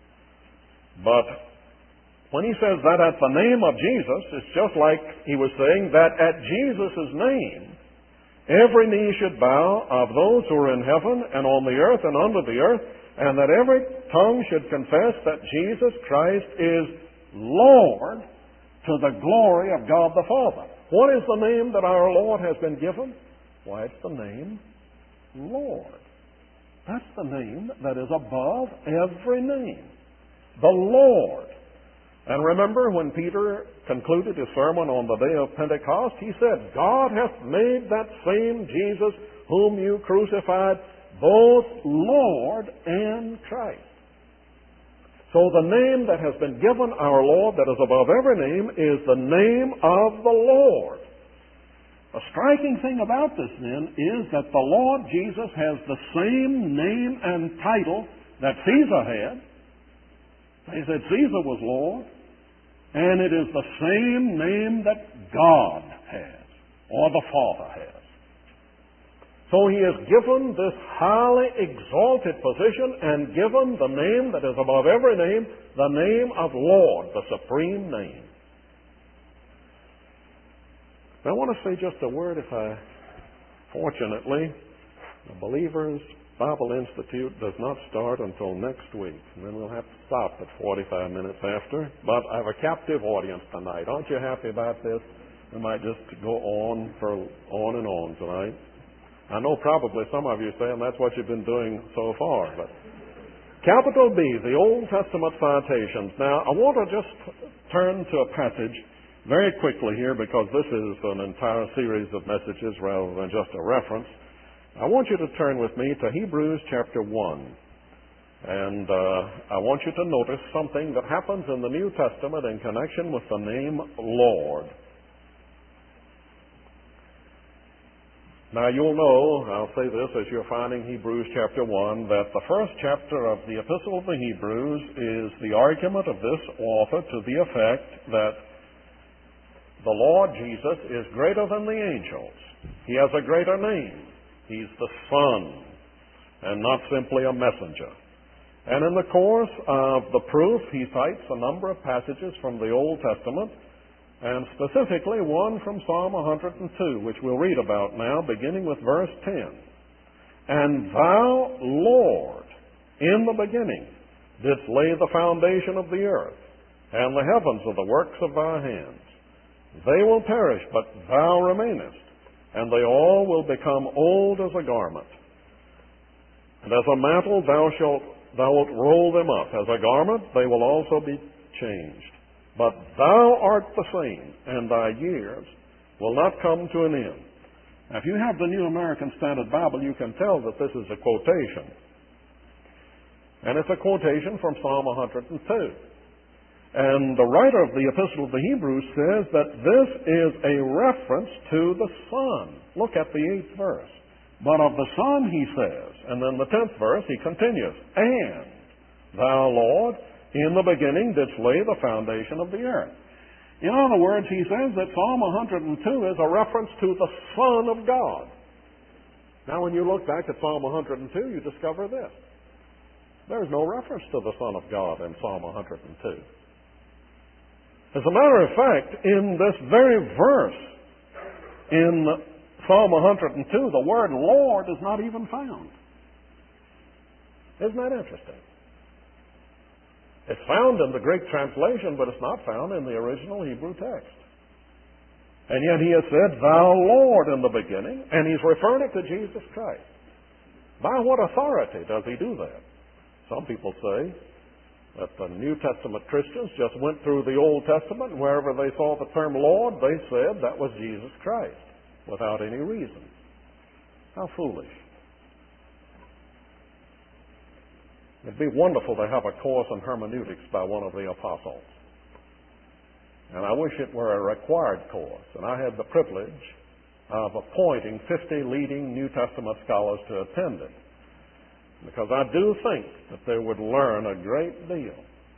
But when he says that at the name of Jesus, it's just like he was saying that at Jesus' name, every knee should bow of those who are in heaven and on the earth and under the earth, and that every tongue should confess that Jesus Christ is Lord, to the glory of God the Father. What is the name that our Lord has been given? Why, it's the name Lord. That's the name that is above every name. The Lord. And remember when Peter concluded his sermon on the day of Pentecost, he said, "God hath made that same Jesus whom you crucified both Lord and Christ." So the name that has been given our Lord that is above every name is the name of the Lord. A striking thing about this, then, is that the Lord Jesus has the same name and title that Caesar had. They said Caesar was Lord, and it is the same name that God has, or the Father has. So he is given this highly exalted position and given the name that is above every name, the name of Lord, the supreme name. I want to say just a word, if I, fortunately, the Believers Bible Institute does not start until next week, and then we'll have to stop at forty-five minutes after. But I have a captive audience tonight. Aren't you happy about this? We might just go on for on and on tonight. I know probably some of you saying that's what you've been doing so far. But capital B, the Old Testament citations. Now, I want to just turn to a passage very quickly here, because this is an entire series of messages rather than just a reference. I want you to turn with me to Hebrews chapter one. And uh, I want you to notice something that happens in the New Testament in connection with the name Lord. Now, you'll know, I'll say this as you're finding Hebrews chapter one, that the first chapter of the Epistle of the Hebrews is the argument of this author to the effect that the Lord Jesus is greater than the angels. He has a greater name. He's the Son, and not simply a messenger. And in the course of the proof, he cites a number of passages from the Old Testament, and specifically one from Psalm one hundred two, which we'll read about now, beginning with verse ten. "And thou, Lord, in the beginning didst lay the foundation of the earth, and the heavens are the works of thy hands. They will perish, but thou remainest, and they all will become old as a garment. And as a mantle thou shalt thou wilt roll them up. As a garment they will also be changed. But thou art the same, and thy years will not come to an end." Now, if you have the New American Standard Bible, you can tell that this is a quotation. And it's a quotation from Psalm one hundred two. And the writer of the Epistle of the Hebrews says that this is a reference to the Son. Look at the eighth verse. "But of the Son," he says, and then the tenth verse, he continues, "And thou, Lord, in the beginning didst lay the foundation of the earth." In other words, he says that Psalm one hundred two is a reference to the Son of God. Now, when you look back at Psalm one hundred two, you discover this. There's no reference to the Son of God in Psalm one hundred two. As a matter of fact, in this very verse, in Psalm one hundred two, the word Lord is not even found. Isn't that interesting? It's found in the Greek translation, but it's not found in the original Hebrew text. And yet he has said, Thou Lord, in the beginning, and he's referring it to Jesus Christ. By what authority does he do that? Some people say that the New Testament Christians just went through the Old Testament, and wherever they saw the term Lord, they said that was Jesus Christ, without any reason. How foolish. It'd be wonderful to have a course in hermeneutics by one of the apostles. And I wish it were a required course. And I had the privilege of appointing fifty leading New Testament scholars to attend it. Because I do think that they would learn a great deal.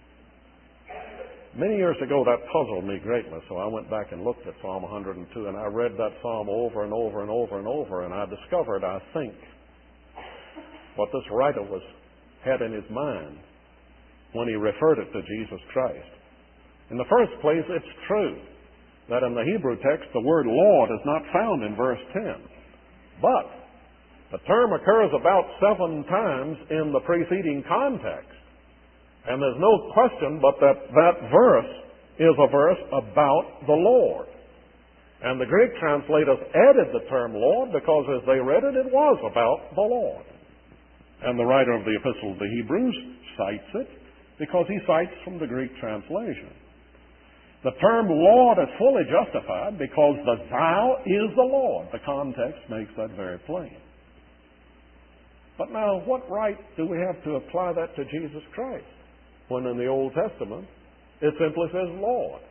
Many years ago that puzzled me greatly, so I went back and looked at Psalm one hundred two, and I read that psalm over and over and over and over, and I discovered, I think, what this writer was had in his mind when he referred it to Jesus Christ. In the first place, it's true that in the Hebrew text the word Lord is not found in verse ten. But the term occurs about seven times in the preceding context. And there's no question but that that verse is a verse about the Lord. And the Greek translators added the term Lord because as they read it, it was about the Lord. And the writer of the Epistle to the Hebrews cites it because he cites from the Greek translation. The term Lord is fully justified because the thou is the Lord. The context makes that very plain. But now, what right do we have to apply that to Jesus Christ when in the Old Testament it simply says Lord?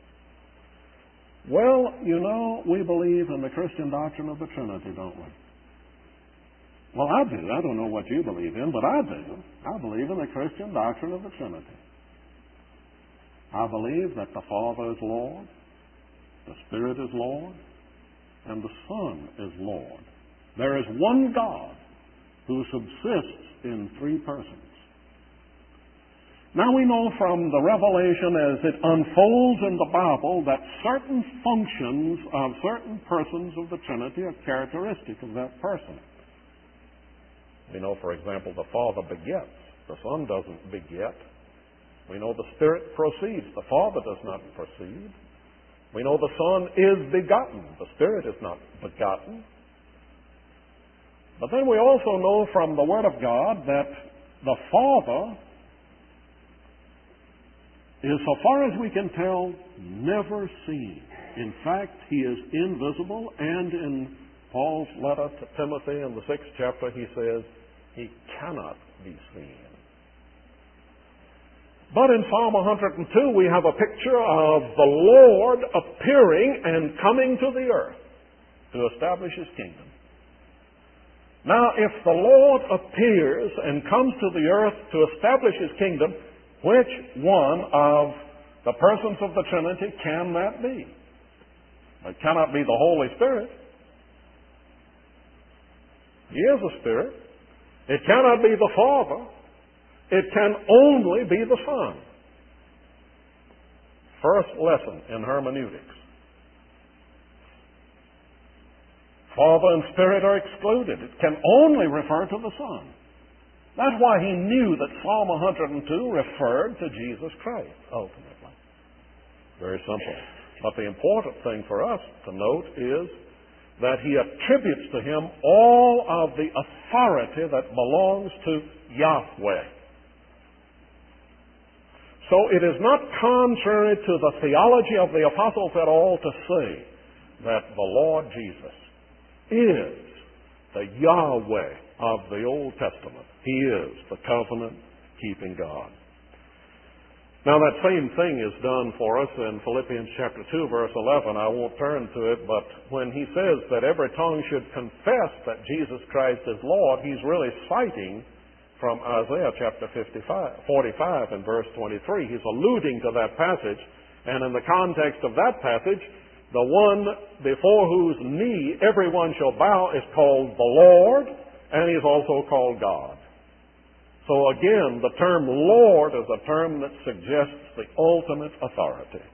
Well, you know, we believe in the Christian doctrine of the Trinity, don't we? Well, I do. I don't know what you believe in, but I do. I believe in the Christian doctrine of the Trinity. I believe that the Father is Lord, the Spirit is Lord, and the Son is Lord. There is one God who subsists in three persons. Now we know from the revelation as it unfolds in the Bible that certain functions of certain persons of the Trinity are characteristic of that person. We know, for example, the Father begets. The Son doesn't beget. We know the Spirit proceeds. The Father does not proceed. We know the Son is begotten. The Spirit is not begotten. But then we also know from the Word of God that the Father is, so far as we can tell, never seen. In fact, He is invisible, and in Paul's letter to Timothy in the sixth chapter, he says, He cannot be seen. But in Psalm one hundred two, we have a picture of the Lord appearing and coming to the earth to establish His kingdom. Now, if the Lord appears and comes to the earth to establish His kingdom, which one of the persons of the Trinity can that be? It cannot be the Holy Spirit. He is a Spirit. It cannot be the Father. It can only be the Son. First lesson in hermeneutics. Father and Spirit are excluded. It can only refer to the Son. That's why he knew that Psalm one hundred two referred to Jesus Christ, ultimately. Very simple. But the important thing for us to note is that he attributes to Him all of the authority that belongs to Yahweh. So it is not contrary to the theology of the apostles at all to say that the Lord Jesus is the Yahweh of the Old Testament. He is the covenant-keeping God. Now that same thing is done for us in Philippians chapter two, verse eleven. I won't turn to it, but when he says that every tongue should confess that Jesus Christ is Lord, he's really citing from Isaiah chapter fifty-five, forty-five and verse twenty-three. He's alluding to that passage, and in the context of that passage, the one before whose knee everyone shall bow is called the Lord, and he's also called God. So again, the term Lord is a term that suggests the ultimate authority.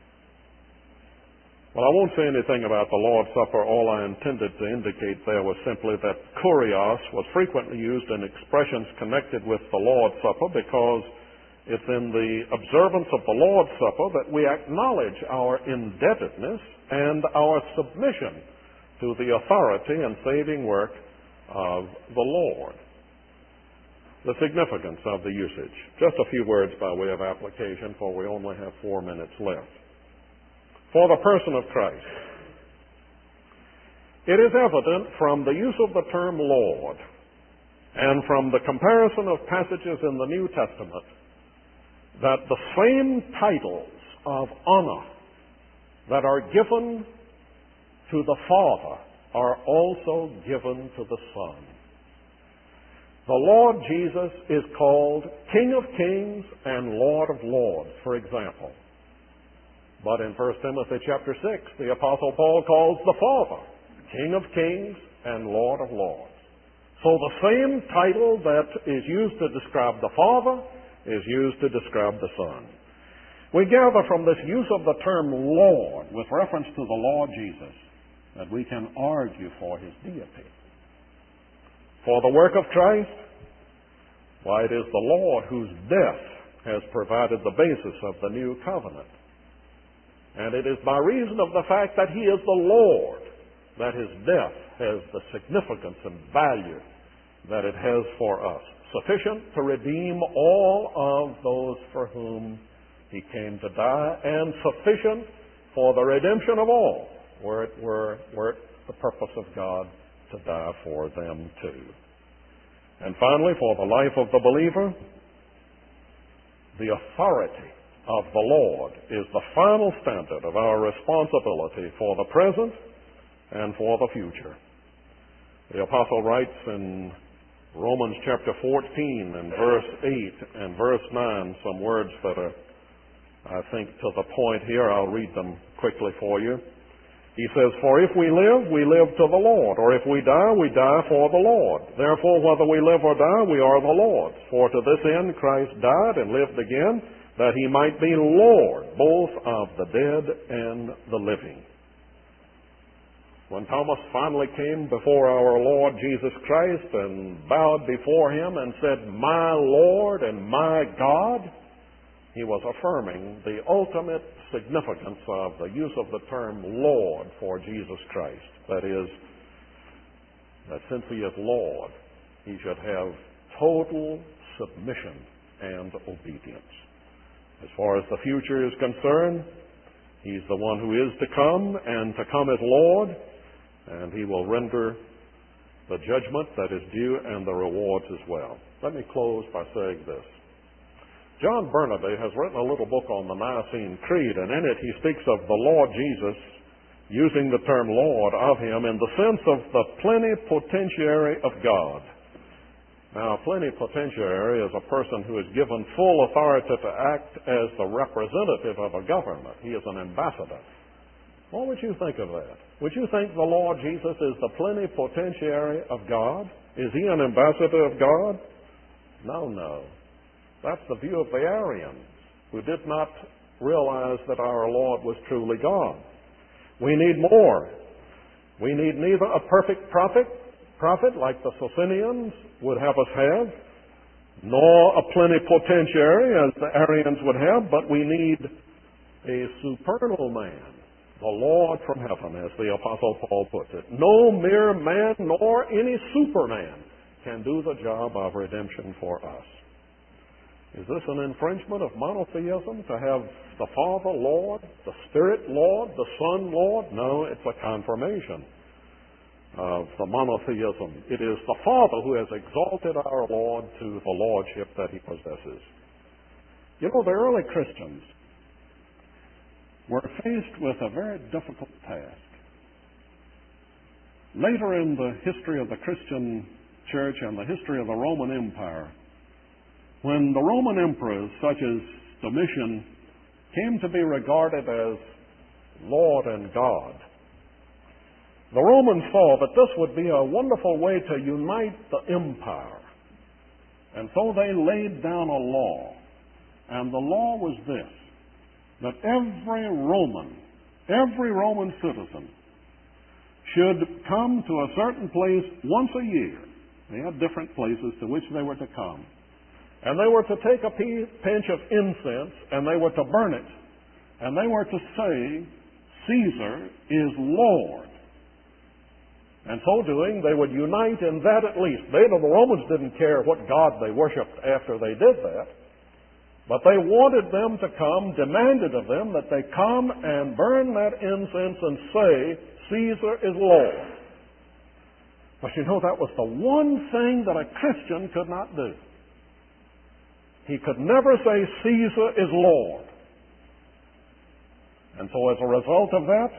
Well, I won't say anything about the Lord's Supper. All I intended to indicate there was simply that kurios was frequently used in expressions connected with the Lord's Supper because it's in the observance of the Lord's Supper that we acknowledge our indebtedness and our submission to the authority and saving work of the Lord. The significance of the usage. Just a few words by way of application, for we only have four minutes left. For the person of Christ, it is evident from the use of the term Lord and from the comparison of passages in the New Testament that the same titles of honor that are given to the Father are also given to the Son. The Lord Jesus is called King of Kings and Lord of Lords, for example. But in First Timothy chapter six, the Apostle Paul calls the Father King of Kings and Lord of Lords. So the same title that is used to describe the Father is used to describe the Son. We gather from this use of the term Lord with reference to the Lord Jesus that we can argue for his deity. For the work of Christ, why, it is the Lord whose death has provided the basis of the new covenant. And it is by reason of the fact that he is the Lord that his death has the significance and value that it has for us, sufficient to redeem all of those for whom he came to die, and sufficient for the redemption of all, were it were, were it the purpose of God to die for them too. And finally, for the life of the believer, the authority of the Lord is the final standard of our responsibility for the present and for the future. The apostle writes in Romans chapter fourteen and verse eight and verse nine some words that are, I think, to the point here. I'll read them quickly for you. He says, "For if we live, we live to the Lord, or if we die, we die for the Lord. Therefore, whether we live or die, we are the Lord's. For to this end Christ died and lived again, that he might be Lord, both of the dead and the living." When Thomas finally came before our Lord Jesus Christ and bowed before him and said, "My Lord and my God," he was affirming the ultimate significance of the use of the term Lord for Jesus Christ. That is, that since he is Lord, he should have total submission and obedience. As far as the future is concerned, he's the one who is to come and to come as Lord, and he will render the judgment that is due and the rewards as well. Let me close by saying this. John Burnaby has written a little book on the Nicene Creed, and in it he speaks of the Lord Jesus, using the term Lord of him in the sense of the plenipotentiary of God. Now, a plenipotentiary is a person who is given full authority to act as the representative of a government. He is an ambassador. What would you think of that? Would you think the Lord Jesus is the plenipotentiary of God? Is he an ambassador of God? No, no. That's the view of the Arians, who did not realize that our Lord was truly God. We need more. We need neither a perfect prophet, prophet like the Socinians would have us have, nor a plenipotentiary as the Arians would have, but we need a supernal man, the Lord from heaven, as the Apostle Paul puts it. No mere man nor any superman can do the job of redemption for us. Is this an infringement of monotheism to have the Father Lord, the Spirit Lord, the Son Lord? No, it's a confirmation of the monotheism. It is the Father who has exalted our Lord to the lordship that he possesses. You know, the early Christians were faced with a very difficult task. Later in the history of the Christian church and the history of the Roman Empire, when the Roman emperors, such as Domitian, came to be regarded as Lord and God, the Romans saw that this would be a wonderful way to unite the empire And so they laid down a law. And the law was this, that every Roman, every Roman citizen should come to a certain place once a year. They had different places to which they were to come. And they were to take a pinch of incense and they were to burn it. And they were to say, Caesar is Lord. And so doing, they would unite in that at least. They, the Romans, didn't care what god they worshipped after they did that. But they wanted them to come, demanded of them that they come and burn that incense and say, Caesar is Lord. But you know, that was the one thing that a Christian could not do. He could never say, Caesar is Lord. And so as a result of that,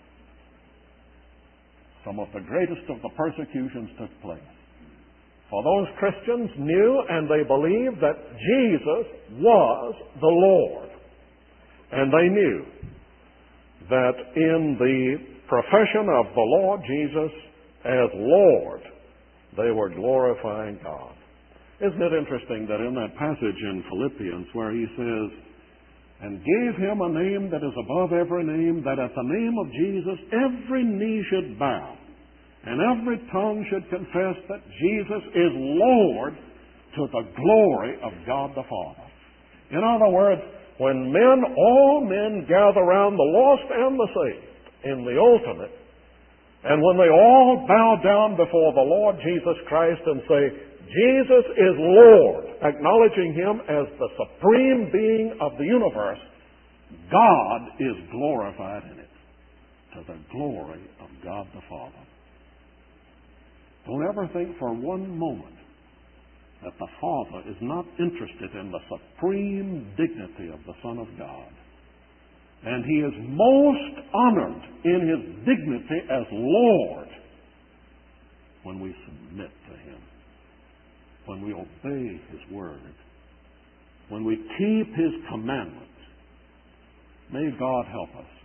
some of the greatest of the persecutions took place. For those Christians knew and they believed that Jesus was the Lord. And they knew that in the profession of the Lord Jesus as Lord, they were glorifying God. Isn't it interesting that in that passage in Philippians where he says, and gave him a name that is above every name, that at the name of Jesus every knee should bow, and every tongue should confess that Jesus is Lord, to the glory of God the Father. In other words, when men, all men gather around the lost and the saved in the ultimate, and when they all bow down before the Lord Jesus Christ and say, Jesus is Lord, acknowledging Him as the supreme being of the universe, God is glorified in it, to the glory of God the Father. Don't ever think for one moment that the Father is not interested in the supreme dignity of the Son of God. And He is most honored in His dignity as Lord when we submit to Him, when we obey His word, when we keep His commandments. May God help us